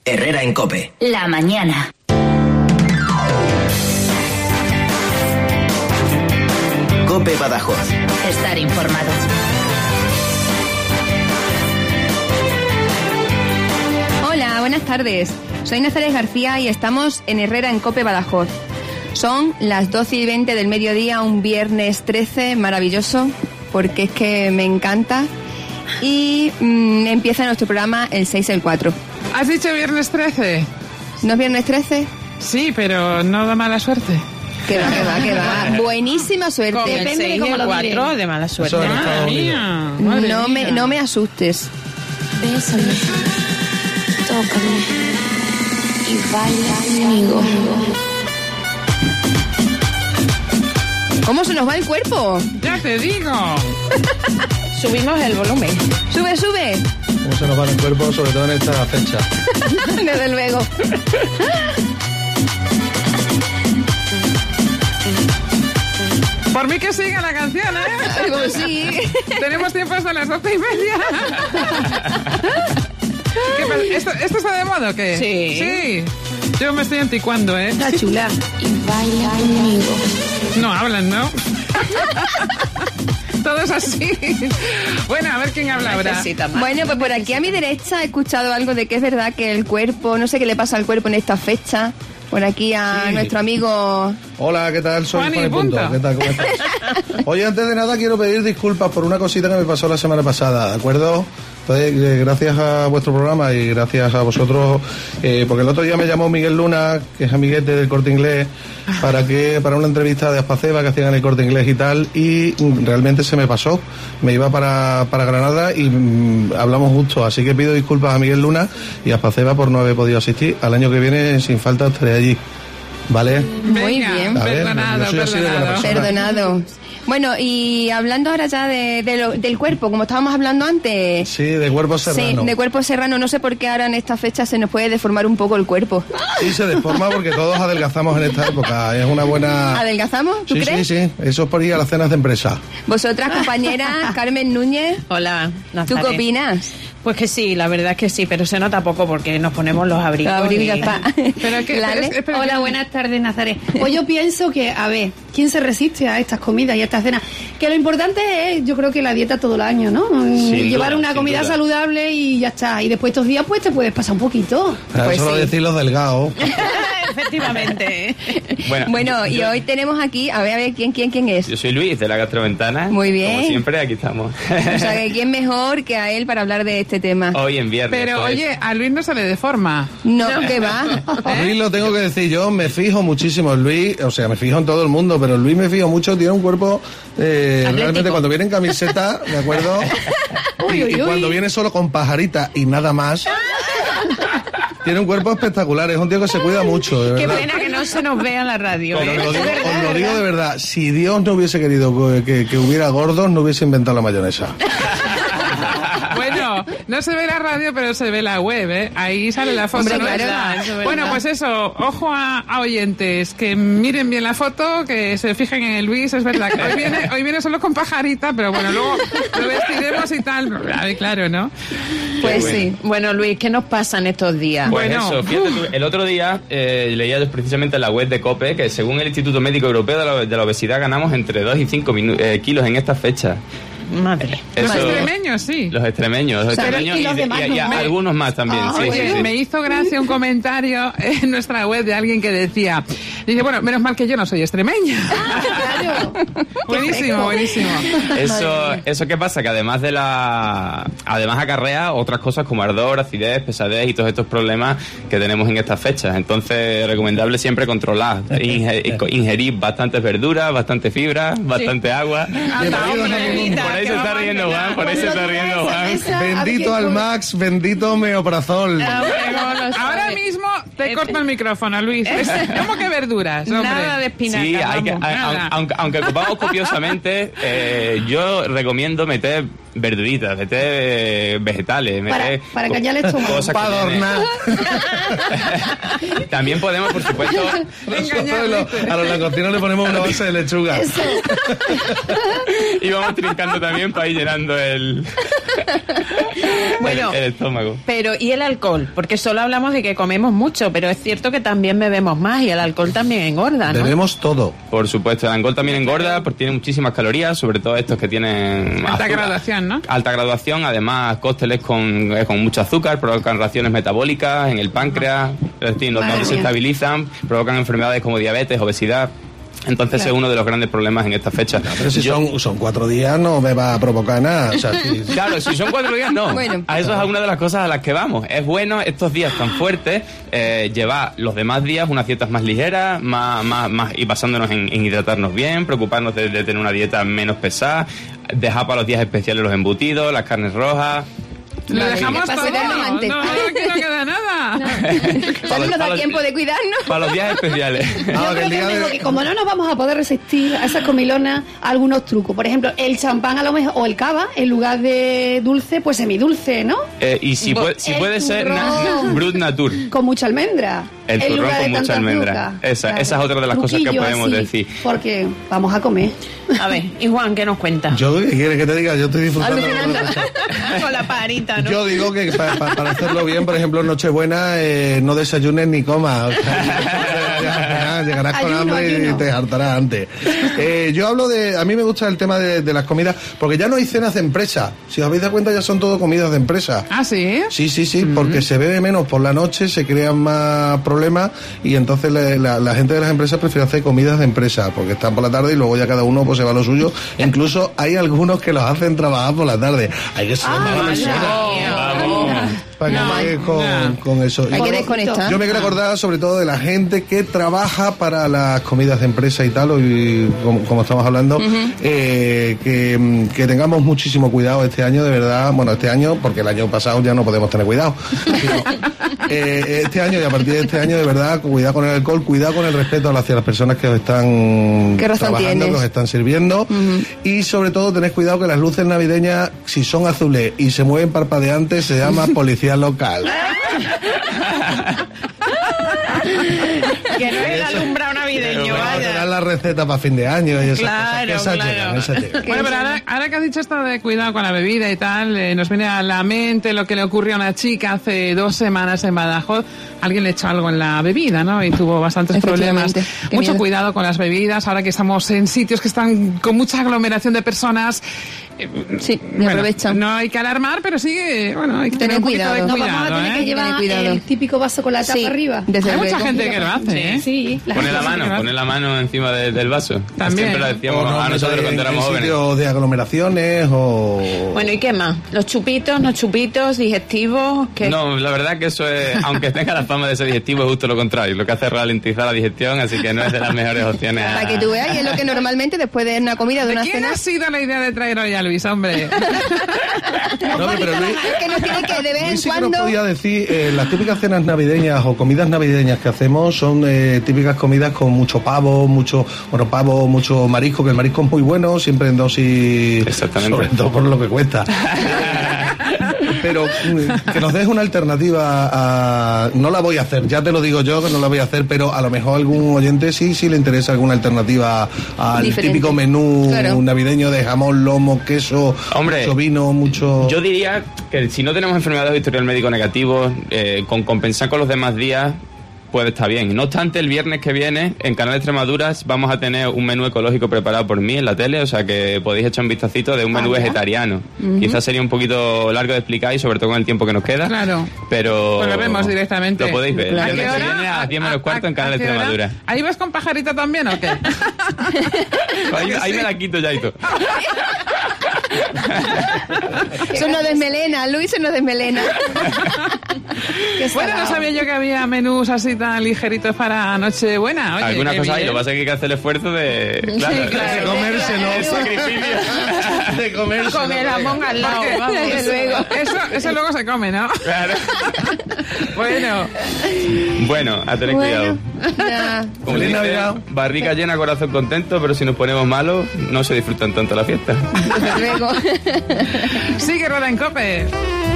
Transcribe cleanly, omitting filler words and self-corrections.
Herrera en COPE. La mañana. COPE Badajoz. Estar informado. Hola, buenas tardes. Soy Nazaret García y estamos en Herrera en COPE Badajoz. Son las 12:20 del mediodía, un viernes 13, maravilloso, porque es que me encanta. Y empieza nuestro programa el 6 el 4. ¿Has dicho viernes 13? ¿No es viernes 13? Sí, pero no da mala suerte. Que va. Buenísima suerte. Como el 6 y el 4 de mala suerte. Madre mía. No me asustes. Bésame, tócame y baila conmigo. ¿Cómo se nos va el cuerpo? Ya te digo. Subimos el volumen. Sube. ¿Cómo se nos va el cuerpo, sobre todo en esta fecha? Desde luego. Por mí que siga la canción, ¿eh? Pues sí. Tenemos tiempo hasta las 12:30. ¿Qué pasa? ¿Esto está de moda o qué? Sí. Yo me estoy anticuando, ¿eh? Está chula. Y baila conmigo. No hablan, ¿no? Todo es así. Bueno, a ver quién habla ahora. Bueno, pues por aquí a mi derecha he escuchado algo de que es verdad que el cuerpo, no sé qué le pasa al cuerpo en esta fecha. Por aquí a nuestro amigo... Hola, ¿qué tal? Soy Juan y Juan y Punto. Punto. ¿Qué tal? ¿Cómo estás? Oye, antes de nada quiero pedir disculpas por una cosita que me pasó la semana pasada, ¿de acuerdo? Entonces, gracias a vuestro programa y gracias a vosotros, porque el otro día me llamó Miguel Luna, que es amiguete del Corte Inglés, para una entrevista de Aspaceba que hacían en el Corte Inglés y tal, y realmente se me pasó. Me iba para Granada y hablamos justo, así que pido disculpas a Miguel Luna y a Aspaceba por no haber podido asistir. Al año que viene, sin falta, estaré allí. ¿Vale? Muy bien. Perdonado. Bueno, y hablando ahora ya del cuerpo, como estábamos hablando antes. Sí, de cuerpo serrano. Sí, de cuerpo serrano. No sé por qué ahora en esta fecha se nos puede deformar un poco el cuerpo. Sí, se deforma porque todos adelgazamos en esta época. Es una buena... ¿Adelgazamos? ¿Tú crees? Sí. Eso es por ir a las cenas de empresa. Vosotras, compañera Carmen Núñez. Hola, Nazaret. ¿Tú qué opinas? Pues que sí, la verdad es que sí, pero se nota poco porque nos ponemos los abrigos. Pero que, Hola, buenas tardes, Nazaret. Pues yo pienso que, a ver, ¿quién se resiste a estas comidas y a estas cenas? Que lo importante es, yo creo que la dieta todo el año, ¿no? Llevar una comida saludable y ya está. Y después estos días, pues te puedes pasar un poquito. Pues eso lo decís los delgados. Efectivamente. Bueno, y hoy tenemos aquí, a ver, ¿quién es? Yo soy Luis, de La Gastroventana. Muy bien. Como siempre, aquí estamos. O sea, que ¿quién mejor que a él para hablar de este tema? Hoy en viernes. Pero, pues. oye, a Luis no se le deforma. No, ¿qué va? Luis, lo tengo que decir yo, me fijo muchísimo en Luis, o sea, me fijo en todo el mundo, pero Luis me fijo mucho, tiene un cuerpo realmente cuando viene en camiseta, ¿de acuerdo? Y cuando viene solo con pajarita y nada más, tiene un cuerpo espectacular, es un tío que se cuida mucho, de Qué verdad. pena que no se nos vea en la radio. Pero os lo digo de verdad, si Dios no hubiese querido que hubiera gordos, no hubiese inventado la mayonesa. Bueno, no se ve la radio, pero se ve la web, ¿eh? Ahí sale la foto. Hombre, ¿no? claro. Bueno, pues eso, ojo a oyentes, que miren bien la foto, que se fijen en el Luis, es verdad que hoy viene solo con pajarita, pero bueno, luego lo vestiremos y tal. Claro, ¿no? Pues bueno. sí. Bueno, Luis, ¿qué nos pasa en estos días? Pues Bueno. eso, fíjate tú, el otro día leía yo precisamente en la web de COPE que según el Instituto Médico Europeo de la Obesidad ganamos entre 2 y 5 kilos en estas fechas. Madre. Los Eso- extremeños, sí. Los extremeños y los demás y no. algunos más también. Sí, Oye, sí. me hizo gracia un comentario en nuestra web de alguien que dice, bueno, menos mal que yo no soy extremeña. Claro. Buenísimo. Eso qué pasa, que además acarrea otras cosas como ardor, acidez, pesadez y todos estos problemas que tenemos en estas fechas. Entonces, recomendable siempre controlar, ingerir bastantes verduras, bastante fibra, bastante agua. Por ahí se está riendo Juan, por ahí se está riendo Juan. Bendito al Max, bendito Meoprazol. Ahora mismo Te corto el micrófono, Luis. ¿Cómo que verduras, hombre? Nada de espinaca. Sí, nada. aunque ocupamos copiosamente, yo recomiendo meter verduritas, meter vegetales, meter para callar el estómago. cosas Para que adornar. También podemos, por supuesto, A los langostinos le ponemos una base de lechuga. Eso. y vamos trincando también para ir llenando el Bueno, el estómago. Pero, ¿y el alcohol? Porque solo hablamos de que comemos mucho, pero es cierto que también bebemos más y el alcohol también engorda, ¿no? Bebemos todo. Por supuesto, el alcohol también engorda, porque tiene muchísimas calorías, sobre todo estos que tienen Alta azúcar. graduación, ¿no? Alta graduación, además cócteles con mucho azúcar, provocan reacciones metabólicas en el páncreas, es decir, los Madre no se mía. estabilizan, provocan enfermedades como diabetes, obesidad. Entonces Claro. es uno de los grandes problemas en esta fecha. Pero si son 4 días no me va a provocar nada. O sea, Claro, si son 4 días, no. Bueno. A eso es una de las cosas a las que vamos. Es bueno estos días tan fuertes, llevar los demás días unas dietas más ligeras, más y basándonos en hidratarnos bien, preocuparnos de tener una dieta menos pesada, dejar para los días especiales los embutidos, las carnes rojas. Lo dejamos para todo. cuidarnos antes. No, aquí no queda nada. Ya no nos da tiempo de cuidarnos. Para los días especiales. Ah, Yo que creo el que día tengo de- que, como no nos vamos a poder resistir a esas comilonas, algunos trucos. Por ejemplo, el champán a lo mejor, o el cava, en lugar de dulce, pues semidulce, ¿no? Y si puede el ser turrón. Brut Natur. Con mucha almendra. El en turrón lugar con de mucha tanta almendra. azúcar. Esa es otra de las cosas que Truquillo podemos así, decir. Porque vamos a comer. A ver, y Juan, ¿qué nos cuenta? Yo, ¿qué quieres que te diga? Yo estoy disfrutando. Con la pajarita, ¿no? Yo digo que para hacerlo bien, por ejemplo, en Nochebuena, no desayunes ni comas. O sea, llegarás con Ayuno, hambre y ayuno. te hartarás antes. Yo hablo de... A mí me gusta el tema de las comidas, porque ya no hay cenas de empresa. Si os habéis dado cuenta, ya son todo comidas de empresa. ¿Ah, sí? Sí, porque se bebe menos por la noche, se crean más problemas y entonces la gente de las empresas prefiere hacer comidas de empresa porque están por la tarde y luego ya cada uno pues se va a lo suyo. Incluso hay algunos que los hacen trabajar por la tarde. Hay que ser mala persona para que llegues con eso. Hay Y que desconectar. yo me quiero acordar sobre todo de la gente que trabaja para las comidas de empresa y tal, y como estamos hablando, que tengamos muchísimo cuidado este año, de verdad. Bueno, este año, porque el año pasado ya no podemos tener cuidado. Este año y a partir de este año, de verdad, cuidado con el alcohol, cuidado con el respeto hacia las personas que os están ¿Qué razón trabajando, tienes? que os están sirviendo. Y sobre todo, tened cuidado que las luces navideñas, si son azules y se mueven parpadeantes, se llama policía local. Que no es el alumbrado navideño, Vamos a tener vaya. la receta para fin de año y esas Claro, cosas. Que esas claro. llegan, esas llegan. Bueno, pero ahora que has dicho esto de cuidado con la bebida y tal, nos viene a la mente lo que le ocurrió a una chica hace 2 semanas en Badajoz. Alguien le echó algo en la bebida, ¿no? Y tuvo bastantes problemas. Efectivamente. Qué Mucho miedo. cuidado con las bebidas, ahora que estamos en sitios que están con mucha aglomeración de personas. Sí, me aprovechan. No hay que alarmar, pero sí que, bueno, hay que tener Tener un poquito cuidado. de No cuidado, vamos a tener ¿eh? que llevar Tener cuidado. el típico vaso con la tapa Sí, arriba. desde Hay mucha luego. gente que lo hace, ¿eh? Sí, la Poner gente la mano, poner la mano encima del vaso. También. Siempre lo decíamos O no, a nosotros cuando en éramos jóvenes. sitios de aglomeraciones o... Bueno, ¿y qué más? Los chupitos, no chupitos, digestivos, ¿qué? No, la verdad que eso es, aunque tenga la fama de ser digestivo, es justo lo contrario. Lo que hace es ralentizar la digestión, así que no es de las mejores opciones. Para que tú veas, y es lo que normalmente después de una comida, de ¿De una quién cena... ha sido la idea de traer hoy a Luis, hombre? No, pero Luis, Es que nos tiene que de vez en Luis sí que cuando... nos podía decir, las típicas cenas navideñas o comidas navideñas que hacemos son típicas comidas con mucho pavo, mucho marisco, que el marisco es muy bueno, siempre en dosis, Exactamente. sobre todo por lo que cuesta. Pero que nos des una alternativa a... No la voy a hacer, ya te lo digo yo que no la voy a hacer, pero a lo mejor algún oyente sí le interesa alguna alternativa al Diferente. típico menú Claro. navideño de jamón, lomo, queso, Hombre, mucho vino, mucho... Yo diría que si no tenemos enfermedades o historial médico negativo, con compensar con los demás días puede estar bien. No obstante, el viernes que viene en Canal Extremaduras vamos a tener un menú ecológico preparado por mí en la tele, o sea que podéis echar un vistacito de un menú ya. vegetariano. Quizás sería un poquito largo de explicar y sobre todo con el tiempo que nos queda. Claro. Pero Pues lo vemos directamente. Lo podéis ver. Claro. El viernes que viene a 10 menos cuarto en Canal ¿A qué hora? Extremadura. ¿Ahí vas con pajarita también o qué? Ahí me la quito ya y todo. Eso no desmelena, Luis, eso no desmelena. Qué Bueno, no salado. sabía yo que había menús así tan ligeritos para Nochebuena. Oye, Algunas qué cosas hay, bien. lo que pasa es que hay que hacer el esfuerzo de... Claro, de comérselo. el sacrificio. De comérselo. Con el jamón al lado, Porque- vamos. Desde luego. Eso luego se come, ¿no? Claro. Bueno, a tener cuidado. Ya. Como Feliz dice, Navidad. barriga llena, corazón contento, pero si nos ponemos malos, no se disfrutan tanto la fiesta. Desde luego. Sigue Rueda en COPE.